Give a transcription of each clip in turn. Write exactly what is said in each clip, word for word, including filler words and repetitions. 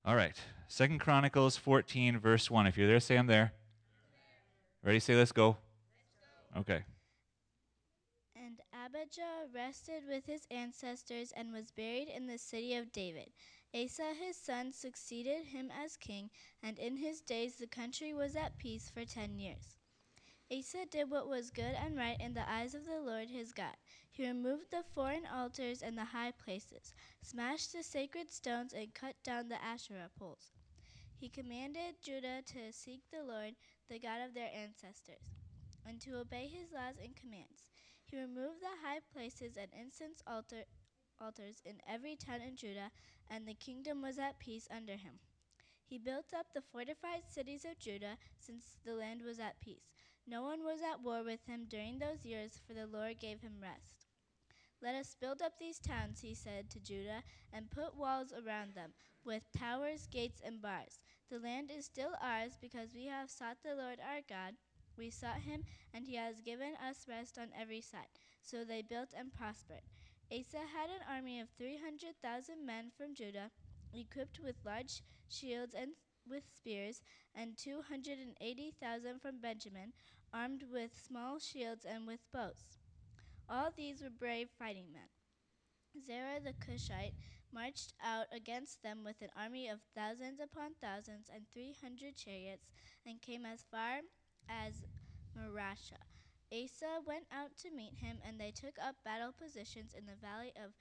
All right. Second Chronicles fourteen, verse one. If you're there, say I'm there. Ready? Say let's go. Okay. And Abijah rested with his ancestors and was buried in the city of David. Asa his son succeeded him as king, and in his days the country was at peace for ten years. Asa did what was good and right in the eyes of the Lord his God. He removed the foreign altars and the high places, smashed the sacred stones, and cut down the Asherah poles. He commanded Judah to seek the Lord, the God of their ancestors, and to obey his laws and commands. He removed the high places and incense altar, altars in every town in Judah, and the kingdom was at peace under him. He built up the fortified cities of Judah, since the land was at peace. No one was at war with him during those years, for the Lord gave him rest. Let us build up these towns, he said to Judah, and put walls around them, with towers, gates, and bars. The land is still ours, because we have sought the Lord our God. We sought him, and he has given us rest on every side. So they built and prospered. Asa had an army of three hundred thousand men from Judah, equipped with large shields and with spears, and two hundred eighty thousand from Benjamin, armed with small shields and with bows. All these were brave fighting men. Zerah the Cushite marched out against them with an army of thousands upon thousands and three hundred chariots, and came as far as Marashah. Asa went out to meet him, and they took up battle positions in the valley of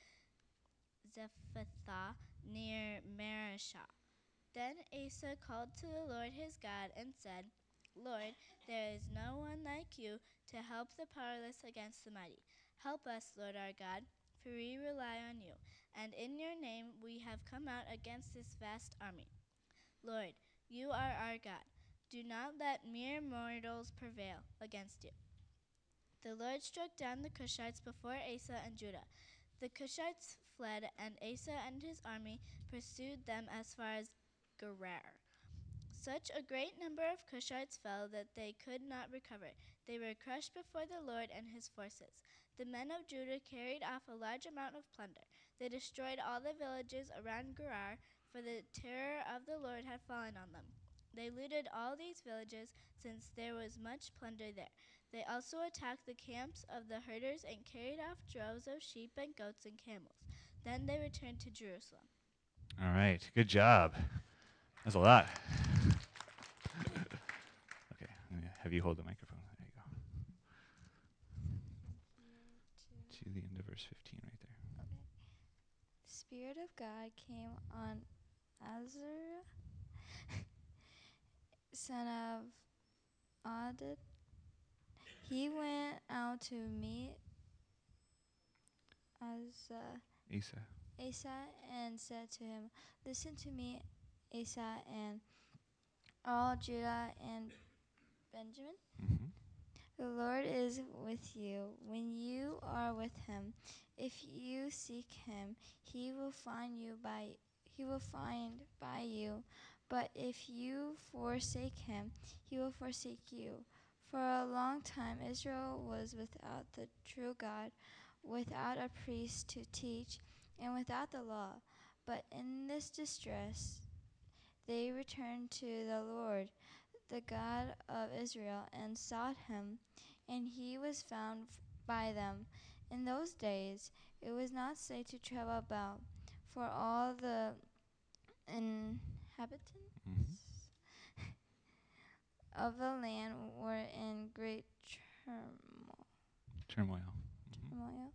Zephathah near Marashah. Then Asa called to the Lord his God and said, Lord, there is no one like you to help the powerless against the mighty. Help us, Lord our God, for we rely on you, and in your name we have come out against this vast army. Lord, you are our God. Do not let mere mortals prevail against you. The Lord struck down the Cushites before Asa and Judah. The Cushites fled, and Asa and his army pursued them as far as Gerar. Such a great number of Cushites fell that they could not recover. They were crushed before the Lord and his forces. The men of Judah carried off a large amount of plunder. They destroyed all the villages around Gerar, for the terror of the Lord had fallen on them. They looted all these villages, since there was much plunder there. They also attacked the camps of the herders and carried off droves of sheep and goats and camels. Then they returned to Jerusalem. All right. Good job. That's a lot. Okay. I'm gonna have you hold the microphone. There you go. To the end of verse fifteen right there. Okay. The Spirit of God came on Azariah, son of Adad. He went out to meet Asa, Asa. Asa and said to him, Listen to me, Asa, and all Judah and Benjamin. Mm-hmm. The Lord is with you when you are with him. If you seek him, he will find you by he will find by you. But if you forsake him, he will forsake you. For a long time Israel was without the true God, without a priest to teach, and without the law. But in this distress they returned to the Lord, the God of Israel, and sought him, and he was found by them. In those days it was not safe to travel about, for all the inhabitants Mm-hmm. of the land were in great turmoil. Turmoil. Mm-hmm. turmoil.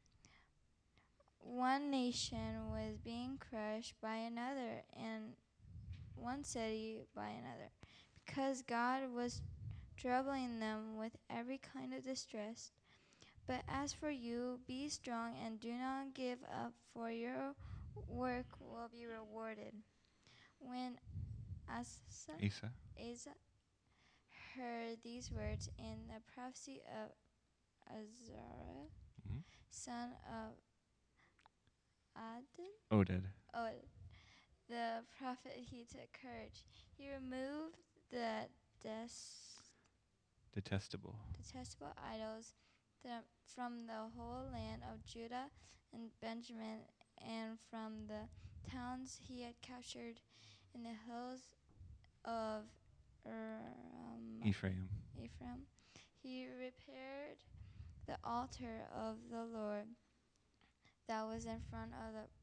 One nation was being crushed by another, and one city by another, because God was troubling them with every kind of distress. But as for you, be strong and do not give up, for your work will be rewarded. When Asa, Asa. Asa heard these words in the prophecy of Azariah, Mm-hmm. son of Adon, Oded. oh, the prophet, he took courage. He removed the des- Detestable. detestable idols the, from the whole land of Judah and Benjamin, and from the towns he had captured. in the hills of um, Ephraim. Ephraim. He repaired the altar of the Lord that was in front of the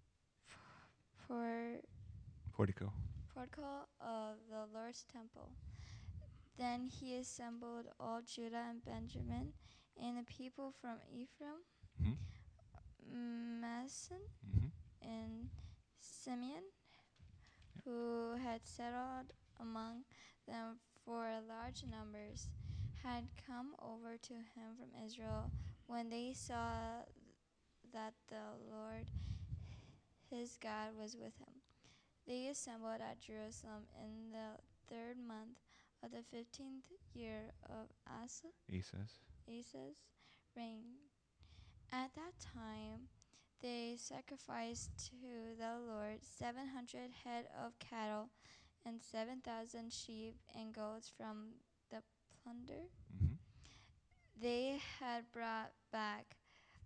por- Portico. portico of the Lord's temple. Then he assembled all Judah and Benjamin, and the people from Ephraim, Mm-hmm. Manasseh, Mm-hmm. and Simeon, who had settled among them for large numbers, had come over to him from Israel when they saw that the Lord his God was with him. They assembled at Jerusalem in the third month of the fifteenth year of Asa, Asa's. Asa's reign. At that time, they sacrificed to the Lord seven hundred head of cattle and seven thousand sheep and goats from the plunder Mm-hmm. they had brought back.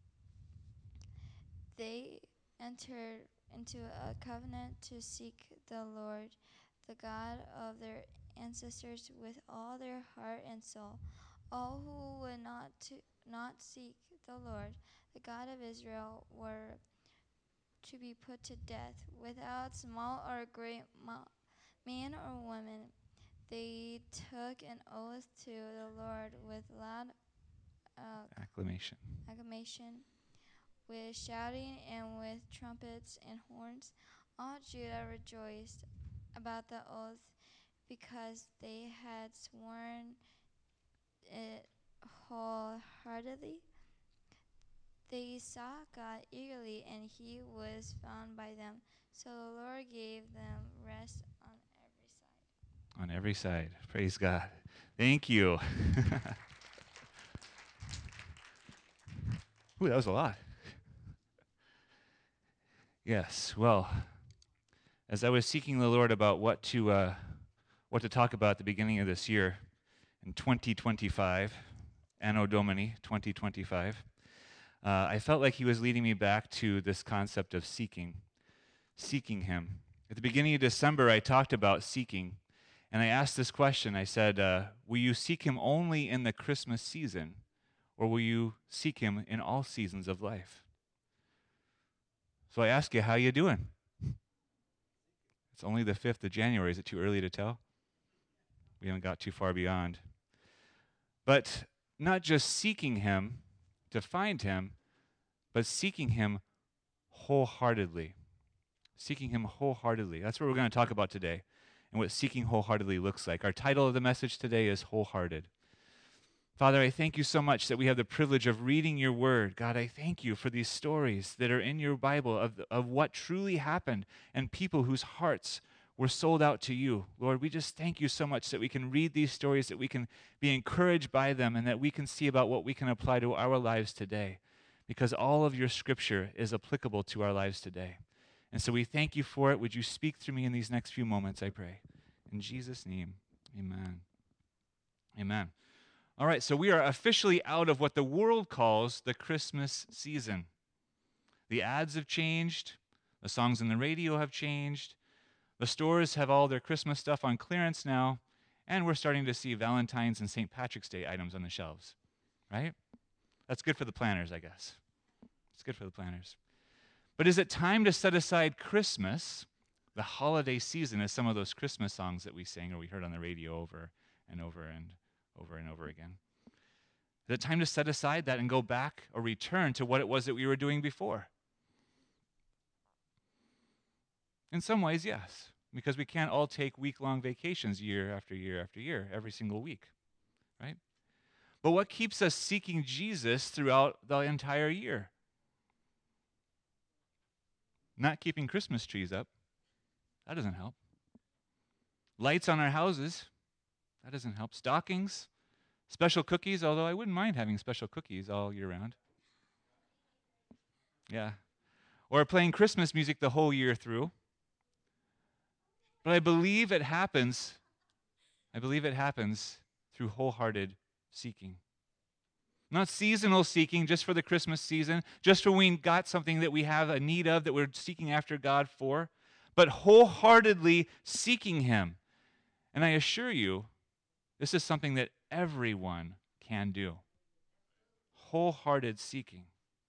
They entered into a covenant to seek the Lord, the God of their ancestors, with all their heart and soul. All who would not to not seek the Lord, the God of Israel, were to be put to death, without small or great mo- man or woman. They took an oath to the Lord with loud uh, Acclamation. acclamation, with shouting and with trumpets and horns. All Judah rejoiced about the oath because they had sworn it wholeheartedly. They sought God eagerly, and he was found by them. So the Lord gave them rest on every side. On every side. Praise God. Thank you. Ooh, that was a lot. Yes, well, as I was seeking the Lord about what to uh, what to talk about at the beginning of this year, in twenty twenty-five, Anno Domini twenty twenty-five, uh, I felt like he was leading me back to this concept of seeking, seeking him. At the beginning of December, I talked about seeking, and I asked this question. I said, uh, will you seek him only in the Christmas season, or will you seek him in all seasons of life? So I ask you, how you doing? It's only the fifth of January. Is it too early to tell? We haven't got too far beyond. But not just seeking him to find him, but seeking him wholeheartedly. Seeking him wholeheartedly. That's what we're going to talk about today and what seeking wholeheartedly looks like. Our title of the message today is Wholehearted. Father, I thank you so much that we have the privilege of reading your word. God, I thank you for these stories that are in your Bible of, of what truly happened and people whose hearts were sold out to you. Lord, we just thank you so much that we can read these stories, that we can be encouraged by them, and that we can see about what we can apply to our lives today, because all of your scripture is applicable to our lives today. And so we thank you for it. Would you speak through me in these next few moments, I pray. In Jesus' name, amen. Amen. All right, so we are officially out of what the world calls the Christmas season. The ads have changed. The songs on the radio have changed. The stores have all their Christmas stuff on clearance now, and we're starting to see Valentine's and Saint Patrick's Day items on the shelves, right? That's good for the planners, I guess. It's good for the planners. But is it time to set aside Christmas, the holiday season, as some of those Christmas songs that we sing or we heard on the radio over and over and over and over again? Is it time to set aside that and go back or return to what it was that we were doing before? In some ways, yes, because we can't all take week-long vacations year after year after year, every single week, right? But what keeps us seeking Jesus throughout the entire year? Not keeping Christmas trees up. That doesn't help. Lights on our houses. That doesn't help. Stockings. Special cookies, although I wouldn't mind having special cookies all year round. Yeah. Or playing Christmas music the whole year through. But I believe it happens, I believe it happens through wholehearted seeking. Not seasonal seeking just for the Christmas season, just when we got something that we have a need of that we're seeking after God for, but wholeheartedly seeking him. And I assure you, this is something that everyone can do. Wholehearted seeking.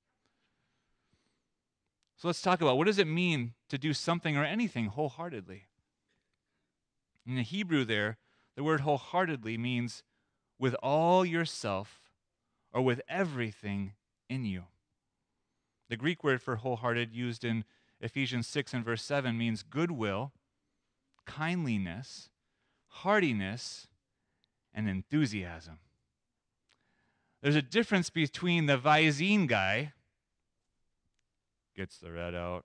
So let's talk about what does it mean to do something or anything wholeheartedly. In the Hebrew there, the word wholeheartedly means with all yourself or with everything in you. The Greek word for wholehearted used in Ephesians six and verse seven means goodwill, kindliness, heartiness, and enthusiasm. There's a difference between the Visine guy, gets the red out,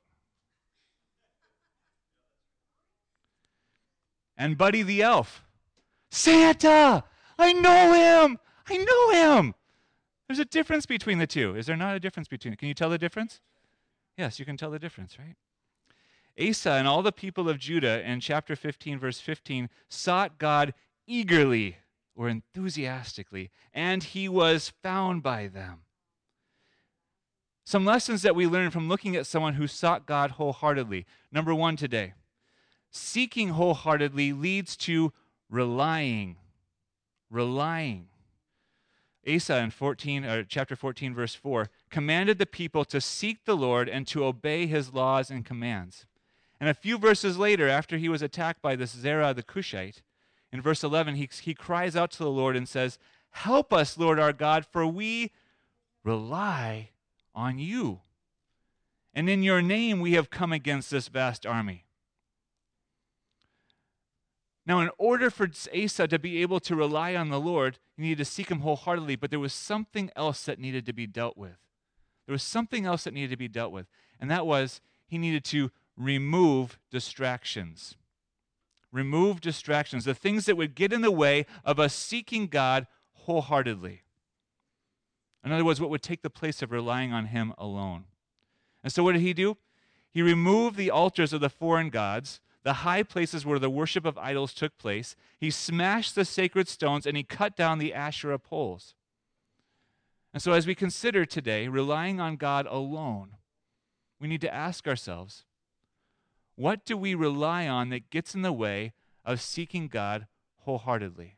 and Buddy the Elf. Santa! I know him! I know him! There's a difference between the two. Is there not a difference between? Can you tell the difference? Yes, you can tell the difference, right? Asa and all the people of Judah in chapter fifteen, verse fifteen, sought God eagerly or enthusiastically, and he was found by them. Some lessons that we learn from looking at someone who sought God wholeheartedly. Number one today, seeking wholeheartedly leads to relying. Relying. Asa in fourteen, or chapter fourteen, verse four, commanded the people to seek the Lord and to obey his laws and commands. And a few verses later, after he was attacked by this Zerah the Cushite, in verse eleven, he, he cries out to the Lord and says, "Help us, Lord our God, for we rely on you. And in your name we have come against this vast army." Now, in order for Asa to be able to rely on the Lord, he needed to seek him wholeheartedly, but there was something else that needed to be dealt with. There was something else that needed to be dealt with, and that was he needed to remove distractions. Remove distractions, the things that would get in the way of us seeking God wholeheartedly. In other words, what would take the place of relying on him alone. And so what did he do? He removed the altars of the foreign gods, the high places where the worship of idols took place. He smashed the sacred stones, and he cut down the Asherah poles. And so as we consider today relying on God alone, we need to ask ourselves, what do we rely on that gets in the way of seeking God wholeheartedly?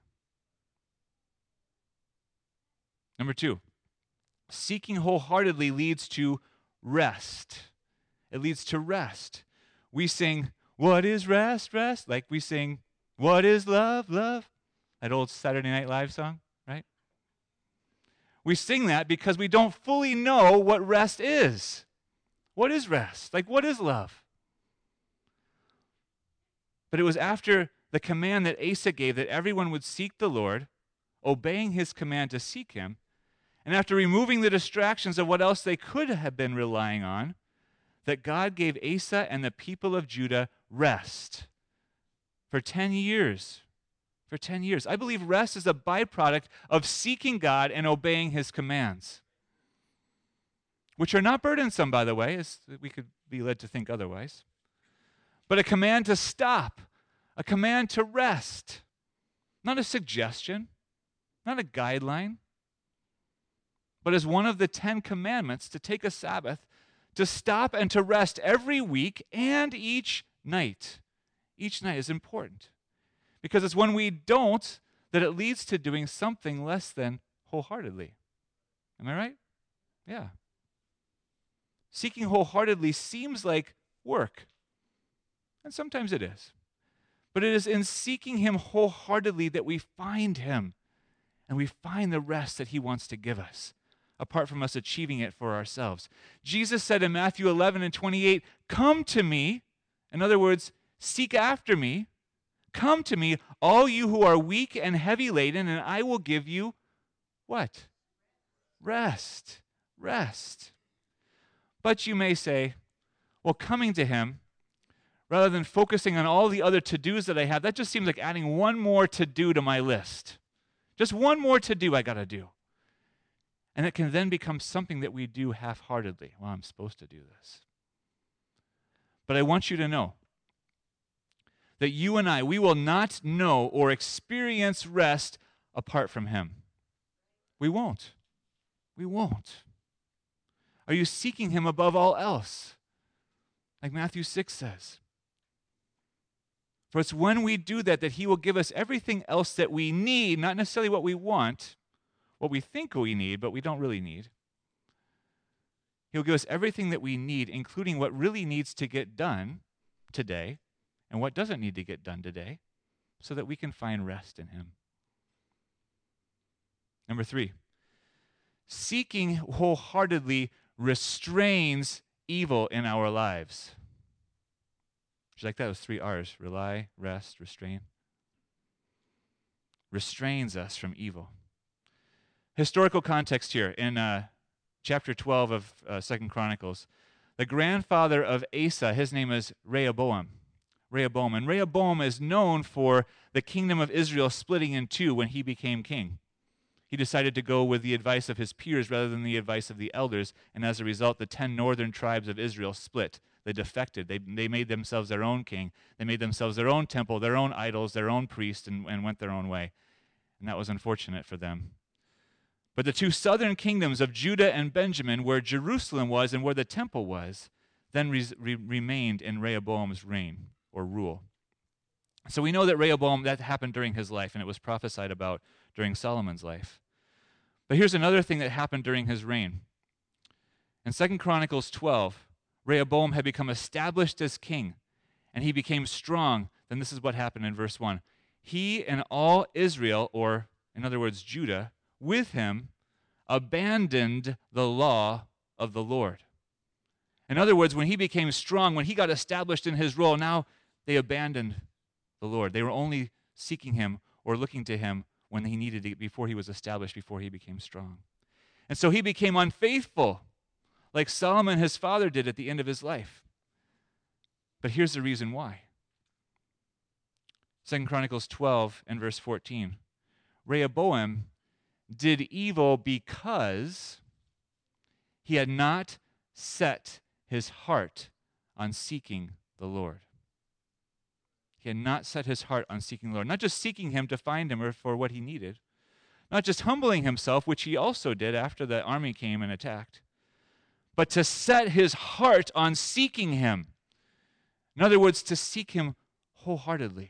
Number two, seeking wholeheartedly leads to rest. It leads to rest. We sing, "What is rest, rest?" Like we sing, "What is love, love?" That old Saturday Night Live song, right? We sing that because we don't fully know what rest is. What is rest? Like, what is love? But it was after the command that Asa gave that everyone would seek the Lord, obeying his command to seek him, and after removing the distractions of what else they could have been relying on, that God gave Asa and the people of Judah rest for ten years. For ten years. I believe rest is a byproduct of seeking God and obeying his commands, which are not burdensome, by the way, as we could be led to think otherwise, but a command to stop, a command to rest, not a suggestion, not a guideline, but as one of the Ten Commandments to take a Sabbath, to stop and to rest every week and each night. Each night is important because it's when we don't that it leads to doing something less than wholeheartedly. Am I right? Yeah. Seeking wholeheartedly seems like work, and sometimes it is. But it is in seeking him wholeheartedly that we find him and we find the rest that he wants to give us, apart from us achieving it for ourselves. Jesus said in Matthew eleven and twenty-eight, "Come to me," in other words, seek after me, "come to me, all you who are weak and heavy laden, and I will give you," what? Rest. Rest. But you may say, well, coming to him, rather than focusing on all the other to-dos that I have, that just seems like adding one more to-do to my list. Just one more to-do I got to do. And it can then become something that we do half-heartedly. Well, I'm supposed to do this. But I want you to know that you and I, we will not know or experience rest apart from him. We won't. We won't. Are you seeking him above all else? Like Matthew six says. For it's when we do that that he will give us everything else that we need, not necessarily what we want, what we think we need, but we don't really need. He'll give us everything that we need, including what really needs to get done today and what doesn't need to get done today, so that we can find rest in him. Number three, seeking wholeheartedly restrains evil in our lives. Did you like that? Those three R's: rely, rest, restrain. Restrains us from evil. Historical context here in uh, chapter twelve of uh, Second Chronicles. The grandfather of Asa, his name is Rehoboam. Rehoboam. And Rehoboam is known for the kingdom of Israel splitting in two when he became king. He decided to go with the advice of his peers rather than the advice of the elders, and as a result, the ten northern tribes of Israel split. They defected. They, they made themselves their own king. They made themselves their own temple, their own idols, their own priests, and, and went their own way. And that was unfortunate for them. But the two southern kingdoms of Judah and Benjamin, where Jerusalem was and where the temple was, then re- re- remained in Rehoboam's reign or rule. So we know that Rehoboam, that happened during his life, and it was prophesied about during Solomon's life. But here's another thing that happened during his reign. In Second Chronicles twelve, Rehoboam had become established as king, and he became strong. Then this is what happened in verse one. He and all Israel, or in other words, Judah, with him, abandoned the law of the Lord. In other words, when he became strong, when he got established in his role, now they abandoned the Lord. They were only seeking him or looking to him when he needed to, before he was established, before he became strong. And so he became unfaithful, like Solomon, his father, did at the end of his life. But here's the reason why. Second Chronicles twelve and verse fourteen. Rehoboam did evil because he had not set his heart on seeking the Lord. He had not set his heart on seeking the Lord. Not just seeking him to find him or for what he needed. Not just humbling himself, which he also did after the army came and attacked. But to set his heart on seeking him. In other words, to seek him wholeheartedly.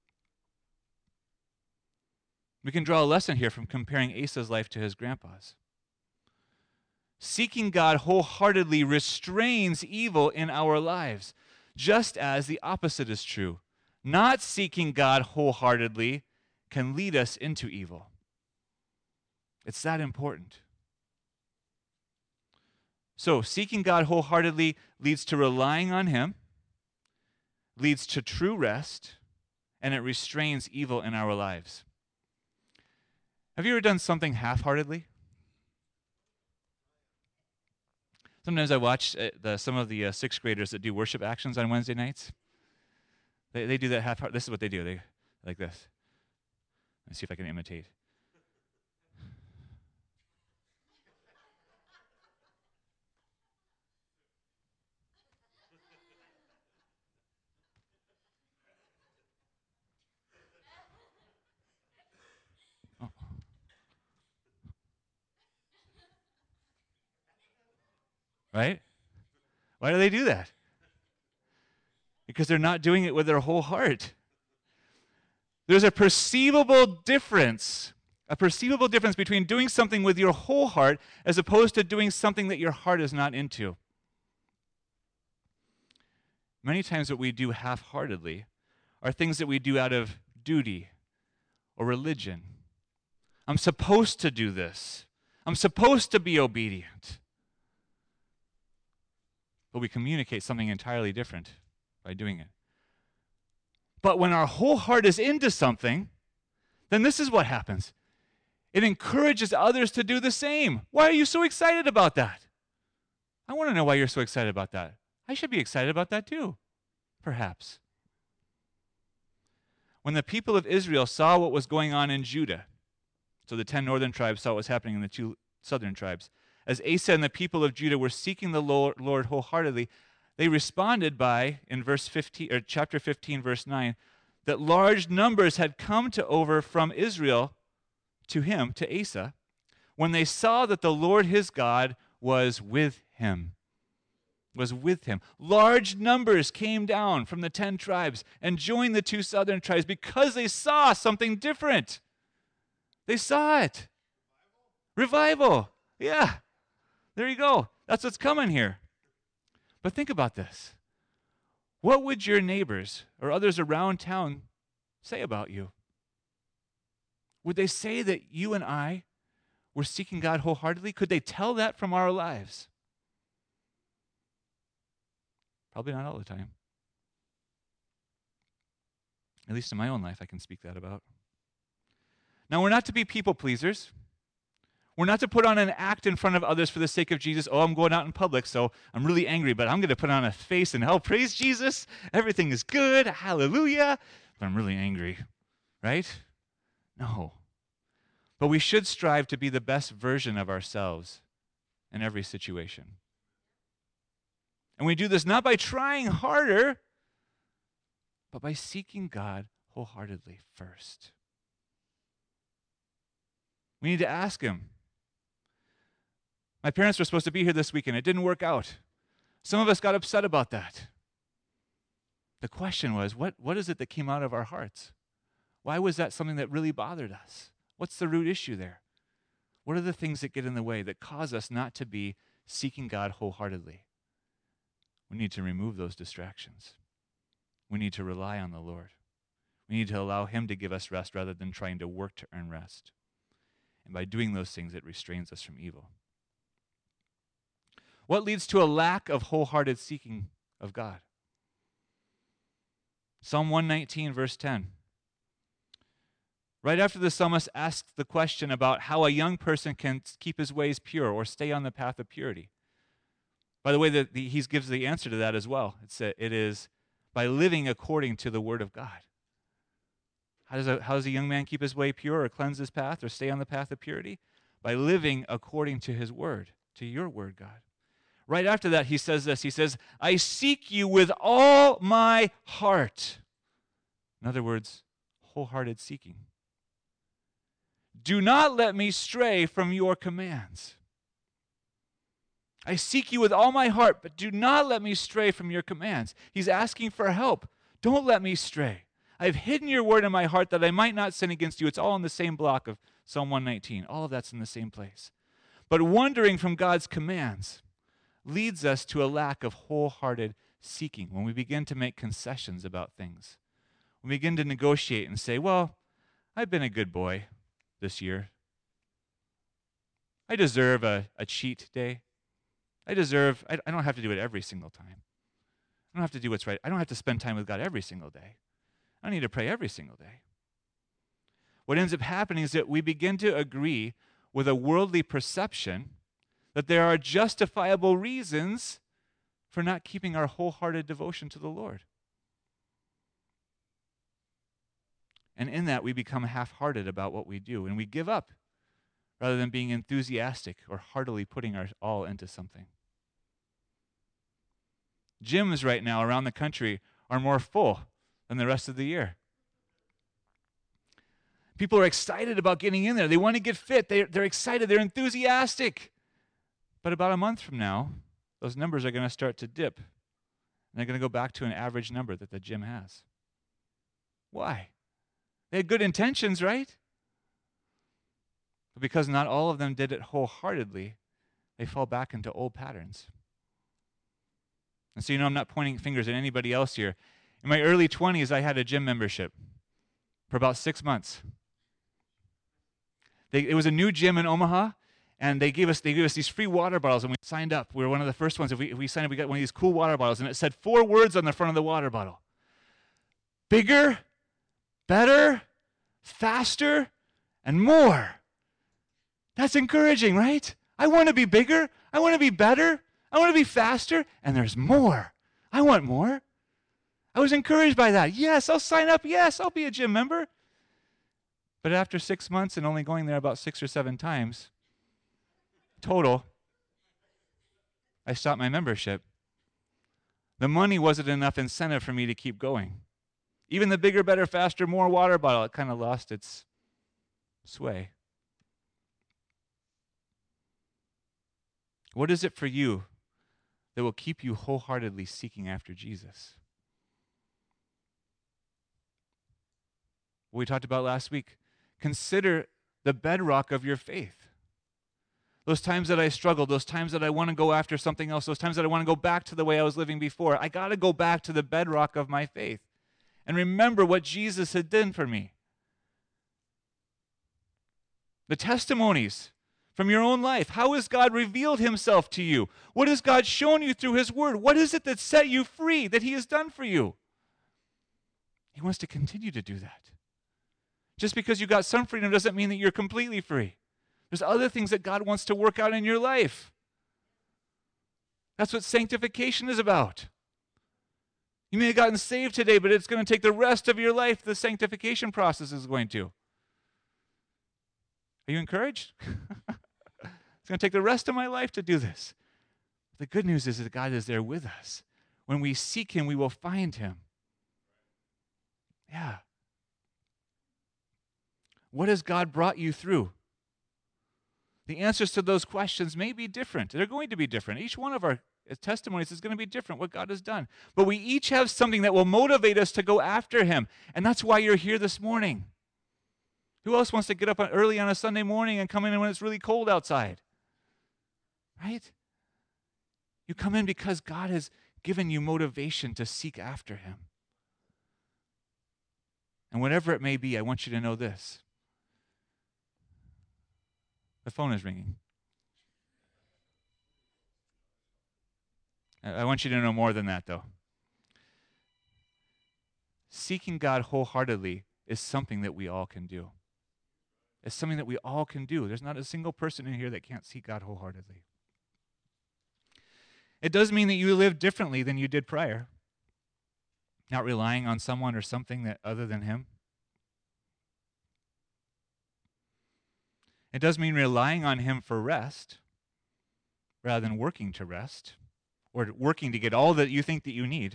We can draw a lesson here from comparing Asa's life to his grandpa's. Seeking God wholeheartedly restrains evil in our lives, just as the opposite is true. Not seeking God wholeheartedly can lead us into evil. It's that important. So, seeking God wholeheartedly leads to relying on him, leads to true rest, and it restrains evil in our lives. Have you ever done something half-heartedly? Sometimes I watch uh, the, some of the uh, sixth graders that do worship actions on Wednesday nights. They they do that half-hearted. This is what they do. They like this. Let's see if I can imitate. Oh. Right? Why do they do that? Because they're not doing it with their whole heart. There's a perceivable difference, a perceivable difference between doing something with your whole heart as opposed to doing something that your heart is not into. Many times what we do half-heartedly are things that we do out of duty or religion. I'm supposed to do this. I'm supposed to be obedient. But we communicate something entirely different by doing it. But when our whole heart is into something, then this is what happens. It encourages others to do the same. Why are you so excited about that? I want to know why you're so excited about that. I should be excited about that too, perhaps. When the people of Israel saw what was going on in Judah, so the ten northern tribes saw what was happening in the two southern tribes, as Asa and the people of Judah were seeking the Lord, Lord wholeheartedly, they responded by, in verse fifteen, or chapter fifteen, verse nine, that large numbers had come to over from Israel to him, to Asa, when they saw that the Lord his God was with him. was with him. Large numbers came down from the ten tribes and joined the two southern tribes because they saw something different. They saw it. Revival. Yeah. There you go. That's what's coming here. But think about this. What would your neighbors or others around town say about you? Would they say that you and I were seeking God wholeheartedly? Could they tell that from our lives? Probably not all the time. At least in my own life, I can speak that about. Now, we're not to be people pleasers. We're not to put on an act in front of others for the sake of Jesus. Oh, I'm going out in public, so I'm really angry, but I'm going to put on a face and, oh, praise Jesus. Everything is good. Hallelujah. But I'm really angry, right? No. But we should strive to be the best version of ourselves in every situation. And we do this not by trying harder, but by seeking God wholeheartedly first. We need to ask him. My parents were supposed to be here this weekend. It didn't work out. Some of us got upset about that. The question was, what, what is it that came out of our hearts? Why was that something that really bothered us? What's the root issue there? What are the things that get in the way that cause us not to be seeking God wholeheartedly? We need to remove those distractions. We need to rely on the Lord. We need to allow him to give us rest rather than trying to work to earn rest. And by doing those things, it restrains us from evil. What leads to a lack of wholehearted seeking of God? Psalm one nineteen, verse ten. Right after the psalmist asks the question about how a young person can keep his ways pure or stay on the path of purity. By the way, the, the, he gives the answer to that as well. It's a, it is by living according to the word of God. How does, a, how does a young man keep his way pure or cleanse his path or stay on the path of purity? By living according to his word, to your word, God. Right after that, he says this. He says, I seek you with all my heart. In other words, wholehearted seeking. Do not let me stray from your commands. I seek you with all my heart, but do not let me stray from your commands. He's asking for help. Don't let me stray. I've hidden your word in my heart that I might not sin against you. It's all in the same block of Psalm one nineteen. All of that's in the same place. But wandering from God's commands leads us to a lack of wholehearted seeking when we begin to make concessions about things. We begin to negotiate and say, well, I've been a good boy this year. I deserve a, a cheat day. I deserve, I, I don't have to do it every single time. I don't have to do what's right. I don't have to spend time with God every single day. I don't need to pray every single day. What ends up happening is that we begin to agree with a worldly perception that there are justifiable reasons for not keeping our wholehearted devotion to the Lord. And in that, we become half-hearted about what we do, and we give up rather than being enthusiastic or heartily putting our all into something. Gyms right now around the country are more full than the rest of the year. People are excited about getting in there. They want to get fit. They're, they're excited. They're enthusiastic. But about a month from now, those numbers are going to start to dip. And they're going to go back to an average number that the gym has. Why? They had good intentions, right? But because not all of them did it wholeheartedly, they fall back into old patterns. And so, you know, I'm not pointing fingers at anybody else here. In my early twenties, I had a gym membership for about six months. They, it was a new gym in Omaha, and they gave us they gave us these free water bottles, and we signed up. We were one of the first ones. If we, if we signed up, we got one of these cool water bottles, and it said four words on the front of the water bottle. Bigger, better, faster, and more. That's encouraging, right? I want to be bigger. I want to be better. I want to be faster, and there's more. I want more. I was encouraged by that. Yes, I'll sign up. Yes, I'll be a gym member. But after six months and only going there about six or seven times total, I stopped my membership. The money wasn't enough incentive for me to keep going. Even the bigger, better, faster, more water bottle, it kind of lost its sway. What is it for you that will keep you wholeheartedly seeking after Jesus. What we talked about last week, consider the bedrock of your faith. Those times that I struggle, those times that I want to go after something else, those times that I want to go back to the way I was living before, I got to go back to the bedrock of my faith and remember what Jesus had done for me. The testimonies from your own life. How has God revealed himself to you? What has God shown you through his word? What is it that set you free, that he has done for you? He wants to continue to do that. Just because you got some freedom doesn't mean that you're completely free. There's other things that God wants to work out in your life. That's what sanctification is about. You may have gotten saved today, but it's going to take the rest of your life. The sanctification process is going to. Are you encouraged? It's going to take the rest of my life to do this. The good news is that God is there with us. When we seek him, we will find him. Yeah. What has God brought you through? The answers to those questions may be different. They're going to be different. Each one of our testimonies is going to be different, what God has done. But we each have something that will motivate us to go after him. And that's why you're here this morning. Who else wants to get up early on a Sunday morning and come in when it's really cold outside? Right? You come in because God has given you motivation to seek after him. And whatever it may be, I want you to know this. The phone is ringing. I want you to know more than that, though. Seeking God wholeheartedly is something that we all can do. It's something that we all can do. There's not a single person in here that can't seek God wholeheartedly. It does mean that you live differently than you did prior, not relying on someone or something that other than him. It does mean relying on him for rest rather than working to rest or working to get all that you think that you need.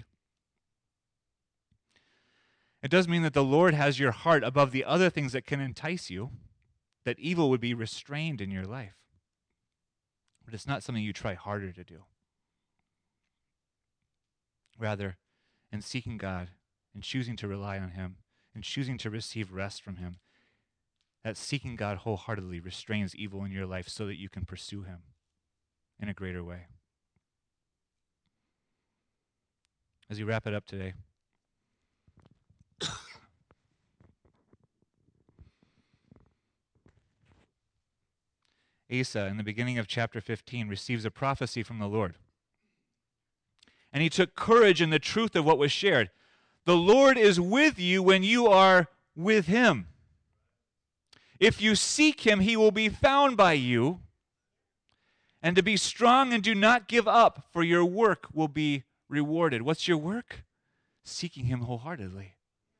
It does mean that the Lord has your heart above the other things that can entice you, that evil would be restrained in your life. But it's not something you try harder to do. Rather, in seeking God and choosing to rely on him and choosing to receive rest from him, that seeking God wholeheartedly restrains evil in your life so that you can pursue him in a greater way. As we wrap it up today, Asa, in the beginning of chapter fifteen, receives a prophecy from the Lord. And he took courage in the truth of what was shared. The Lord is with you when you are with him. If you seek him, he will be found by you. And to be strong and do not give up, for your work will be rewarded. What's your work? Seeking him wholeheartedly.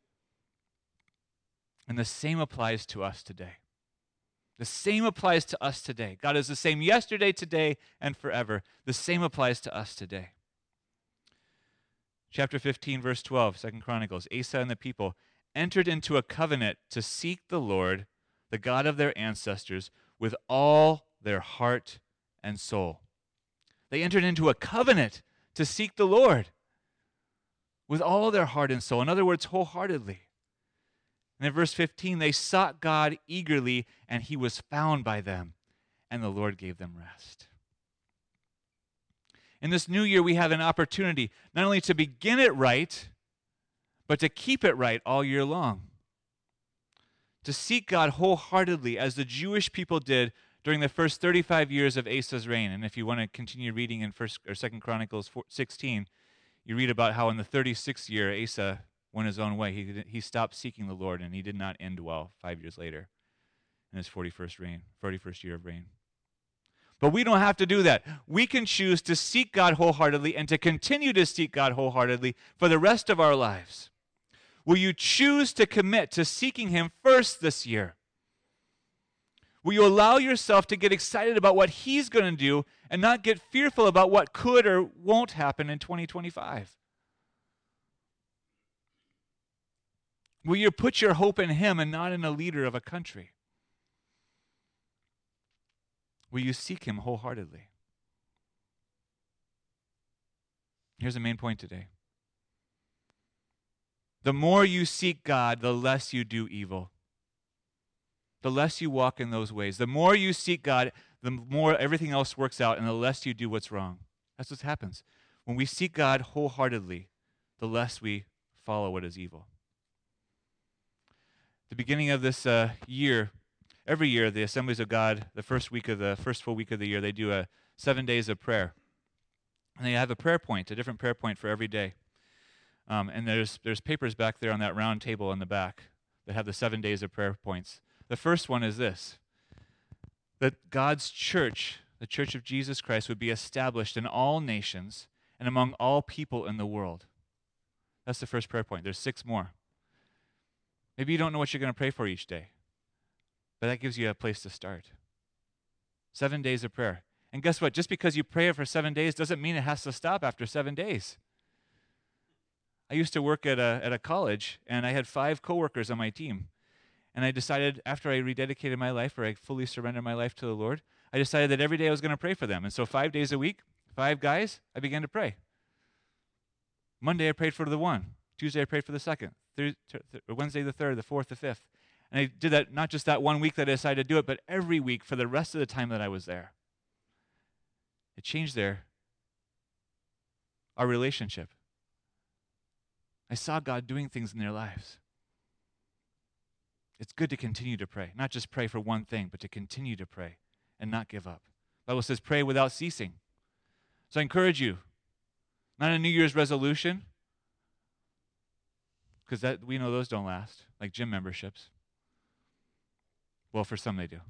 And the same applies to us today. The same applies to us today. God is the same yesterday, today, and forever. The same applies to us today. Chapter fifteen, verse twelve, Second Chronicles. Asa and the people entered into a covenant to seek the Lord, the God of their ancestors, with all their heart and soul. They entered into a covenant to seek the Lord with all their heart and soul. In other words, wholeheartedly. And in verse fifteen, they sought God eagerly, and he was found by them, and the Lord gave them rest. In this new year, we have an opportunity not only to begin it right, but to keep it right all year long. To seek God wholeheartedly, as the Jewish people did during the first thirty-five years of Asa's reign. And if you want to continue reading in First or Second Chronicles sixteen, you read about how in the thirty-sixth year Asa went his own way. He he stopped seeking the Lord, and he did not end well five years later in his forty-first reign, forty-first year of reign. But we don't have to do that. We can choose to seek God wholeheartedly and to continue to seek God wholeheartedly for the rest of our lives. Will you choose to commit to seeking him first this year? Will you allow yourself to get excited about what he's going to do and not get fearful about what could or won't happen in twenty twenty-five? Will you put your hope in him and not in a leader of a country? Will you seek him wholeheartedly? Here's the main point today. The more you seek God, the less you do evil. The less you walk in those ways. The more you seek God, the more everything else works out, and the less you do what's wrong. That's what happens. When we seek God wholeheartedly, the less we follow what is evil. The beginning of this uh, year, every year, the Assemblies of God, the first week of the first full week of the year, they do a seven days of prayer, and they have a prayer point, a different prayer point for every day. Um, and there's there's papers back there on that round table in the back that have the seven days of prayer points. The first one is this: that God's church, the Church of Jesus Christ, would be established in all nations and among all people in the world. That's the first prayer point. There's six more. Maybe you don't know what you're going to pray for each day, but that gives you a place to start. Seven days of prayer. And guess what? Just because you pray it for seven days doesn't mean it has to stop after seven days. I used to work at a, at a college, and I had five coworkers on my team. And I decided, after I rededicated my life, or I fully surrendered my life to the Lord, I decided that every day I was going to pray for them. And so five days a week, five guys, I began to pray. Monday I prayed for the one. Tuesday I prayed for the second. Thursday, Wednesday the third, the fourth, the fifth. And I did that not just that one week that I decided to do it, but every week for the rest of the time that I was there. It changed their, our relationship. I saw God doing things in their lives. It's good to continue to pray. Not just pray for one thing, but to continue to pray and not give up. The Bible says pray without ceasing. So I encourage you, not a New Year's resolution, because that we know those don't last, like gym memberships. Well, for some they do.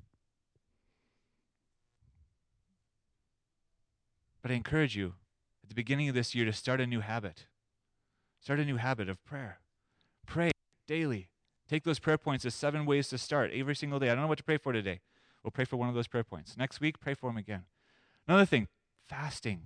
But I encourage you at the beginning of this year to start a new habit. Start a new habit of prayer. Pray daily. Take those prayer points as seven ways to start every single day. I don't know what to pray for today. We'll pray for one of those prayer points. Next week, pray for them again. Another thing, fasting.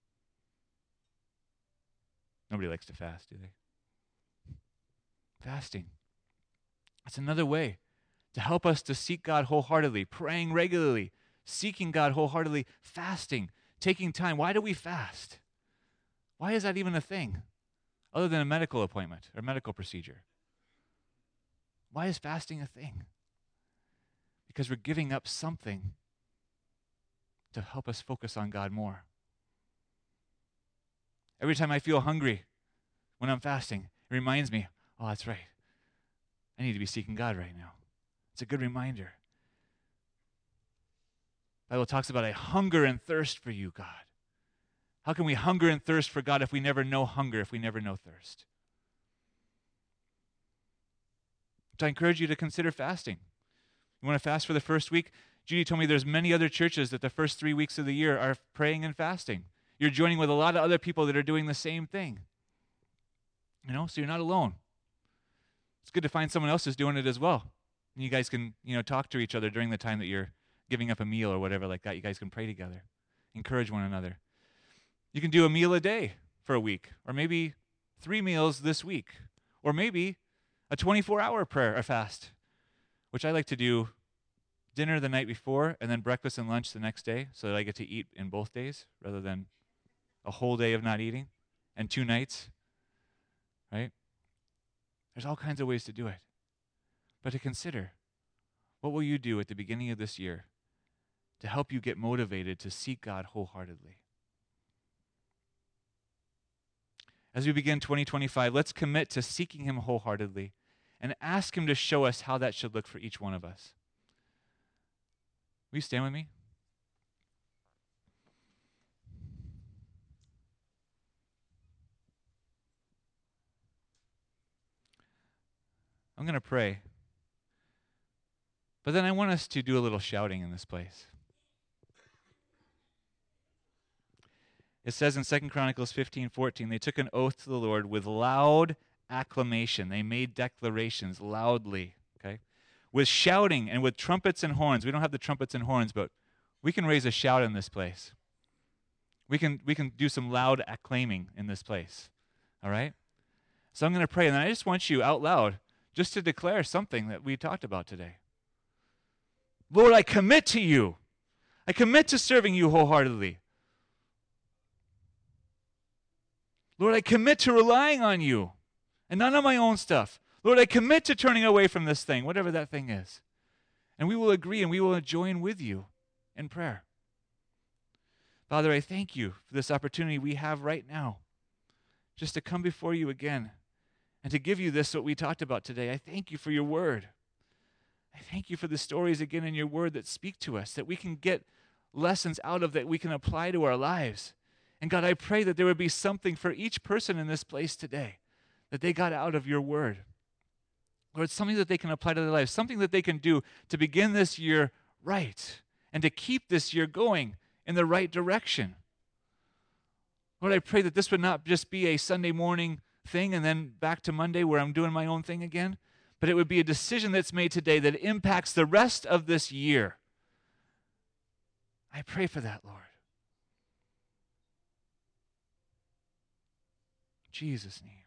Nobody likes to fast, do they? Fasting. That's another way to help us to seek God wholeheartedly, praying regularly, seeking God wholeheartedly, fasting, taking time. Why do we fast? Why is that even a thing? Other than a medical appointment or medical procedure. Why is fasting a thing? Because we're giving up something to help us focus on God more. Every time I feel hungry when I'm fasting, it reminds me, oh, that's right. I need to be seeking God right now. It's a good reminder. The Bible talks about a hunger and thirst for you, God. How can we hunger and thirst for God if we never know hunger, if we never know thirst? So I encourage you to consider fasting. You want to fast for the first week? Judy told me there's many other churches that the first three weeks of the year are praying and fasting. You're joining with a lot of other people that are doing the same thing. You know, so you're not alone. It's good to find someone else who's doing it as well. And you guys can, you know, talk to each other during the time that you're giving up a meal or whatever like that. You guys can pray together. Encourage one another. You can do a meal a day for a week, or maybe three meals this week, or maybe a twenty-four hour prayer or fast, which I like to do dinner the night before and then breakfast and lunch the next day so that I get to eat in both days rather than a whole day of not eating and two nights, right? There's all kinds of ways to do it. But to consider, what will you do at the beginning of this year to help you get motivated to seek God wholeheartedly? As we begin twenty twenty-five, let's commit to seeking Him wholeheartedly and ask Him to show us how that should look for each one of us. Will you stand with me? I'm going to pray. But then I want us to do a little shouting in this place. It says in Second Chronicles fifteen fourteen, they took an oath to the Lord with loud acclamation. They made declarations loudly, okay? With shouting and with trumpets and horns. We don't have the trumpets and horns, but we can raise a shout in this place. We can, we can do some loud acclaiming in this place, all right? So I'm going to pray, and then I just want you out loud just to declare something that we talked about today. Lord, I commit to you. I commit to serving you wholeheartedly. Lord, I commit to relying on you and not on my own stuff. Lord, I commit to turning away from this thing, whatever that thing is. And we will agree and we will join with you in prayer. Father, I thank you for this opportunity we have right now just to come before you again and to give you this, what we talked about today. I thank you for your word. I thank you for the stories again in your word that speak to us, that we can get lessons out of, that we can apply to our lives. And God, I pray that there would be something for each person in this place today that they got out of your word. Lord, something that they can apply to their lives, something that they can do to begin this year right and to keep this year going in the right direction. Lord, I pray that this would not just be a Sunday morning thing and then back to Monday where I'm doing my own thing again, but it would be a decision that's made today that impacts the rest of this year. I pray for that, Lord. In Jesus' name.